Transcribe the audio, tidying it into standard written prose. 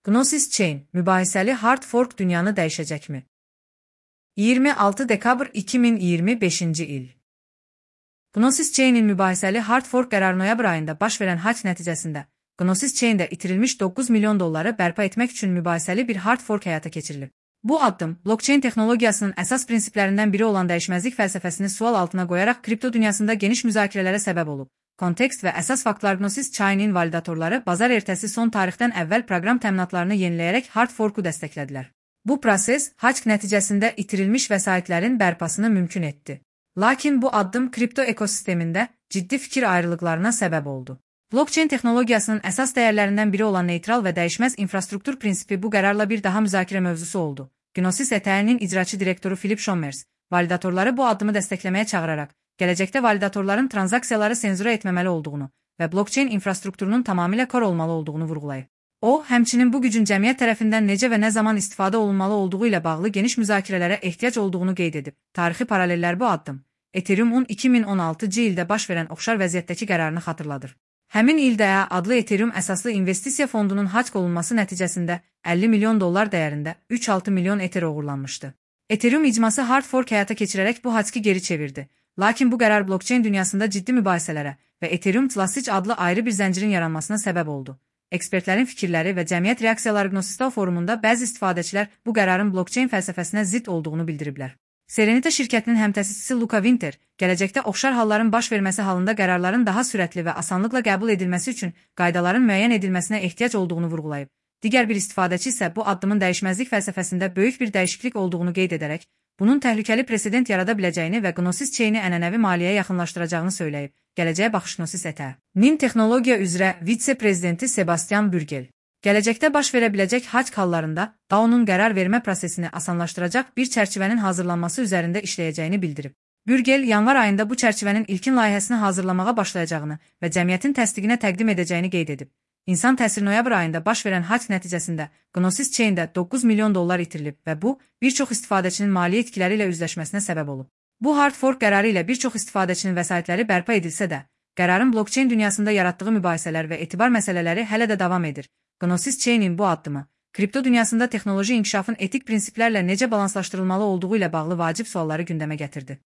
Gnosis Chain, mübahisəli hard fork dünyanı dəyişəcəkmi? 26 dekabr 2025-ci il. Gnosis Chain'in mübahisəli hard fork qərarı noyabr ayında baş verən hak nəticəsində, Gnosis Chain'də itirilmiş 9 milyon dolları bərpa etmək üçün mübahisəli bir hard fork həyata keçirilib. Bu addım, blockchain texnologiyasının əsas prinsiplərindən biri olan dəyişməzlik fəlsəfəsini sual altına qoyaraq kripto dünyasında geniş müzakirələrə səbəb olub. Kontekst və əsas faktlar Gnosis Chain'in validatorları bazar ertəsi son tarixdən əvvəl proqram təminatlarını yeniləyərək hard forku dəstəklədilər. Bu proses, hak nəticəsində itirilmiş vəsaitlərin bərpasını mümkün etdi. Lakin bu addım kripto ekosistemində ciddi fikir ayrılıqlarına səbəb oldu. Blockchain texnologiyasının əsas dəyərlərindən biri olan neytral və dəyişməz infrastruktur prinsipi bu qərarla bir daha müzakirə mövzusu oldu. Gnosis ETH'nin icraçı direktoru Philip Schommers, validatorları bu addımı dəstəkləməyə çağıraraq, gələcəkdə validatorların tranzaksiyaları senzura etməməli olduğunu və blockchain infrastrukturunun tamamilə kor olmalı olduğunu vurğulayıb. O, həmçinin bu gücün cəmiyyət tərəfindən necə və nə zaman istifadə olunmalı olduğu ilə bağlı geniş müzakirələrə ehtiyac olduğunu qeyd edib. Tarixi paralellər bu addım, Ethereum-un 2016-cı ildə baş verən oxşar vəziyyətdəki qərarını xatırladır. Həmin ildə adlı Ethereum əsaslı investisiya fondunun hack olunması nəticəsində 50 milyon dollar dəyərində 3,6 milyon Ether oğurlanmışdı. Ethereum icması hard fork həyata keçirərək bu hackı geri çevirdi. Lakin bu qərar blockchain dünyasında ciddi mübahisələrə və Ethereum Classic adlı ayrı bir zəncirin yaranmasına səbəb oldu. Ekspertlərin fikirləri və cəmiyyət reaksiyaları Gnosistal forumunda bəzi istifadəçilər bu qərarın blockchain fəlsəfəsinə zidd olduğunu bildiriblər. Serenity şirkətinin həmtəsisçisi Luca Winter, gələcəkdə oxşar halların baş verməsi halında qərarların daha sürətli və asanlıqla qəbul edilməsi üçün qaydaların müəyyən edilməsinə ehtiyac olduğunu vurğulayıb. Digər bir istifadəçi isə bu addımın dəyişməzlik fəlsəfəsində böyük bir dəyişiklik olduğunu qeyd edərək, bunun təhlükəli presedent yarada biləcəyini və Gnosis Chain'i ənənəvi maliyyəyə yaxınlaşdıracağını söyləyib. Gələcəyə baxış Gnosis ETH-nin texnologiya üzrə vitse-prezidenti Sebastian Bürgel, gələcəkdə baş verə biləcək hack hallarında DAO-nun qərar vermə prosesini asanlaşdıracaq bir çərçivənin hazırlanması üzərində işləyəcəyini bildirib. Bürgel, yanvar ayında bu çərçivənin ilkin layihəsini hazırlamağa başlayacağını və cəmiyyətin təsdiqinə təqdim edəcəyini qeyd edib. İnsan təsiri noyabr ayında baş verən hack nəticəsində Gnosis Chain'də 9 milyon dollar itirilib və bu, bir çox istifadəçinin maliyyə itkiləri ilə üzləşməsinə səbəb olub. Bu hard fork qərarı ilə bir çox istifadəçinin vəsaitləri bərpa edilsə də, qərarın blockchain dünyasında yaratdığı mübahisələr və etibar məsələləri hələ də davam edir. Gnosis Chain'in bu addımı, kripto dünyasında texnoloji inkişafın etik prinsiplərlə necə balanslaşdırılmalı olduğu ilə bağlı vacib sualları gündəmə gətirdi.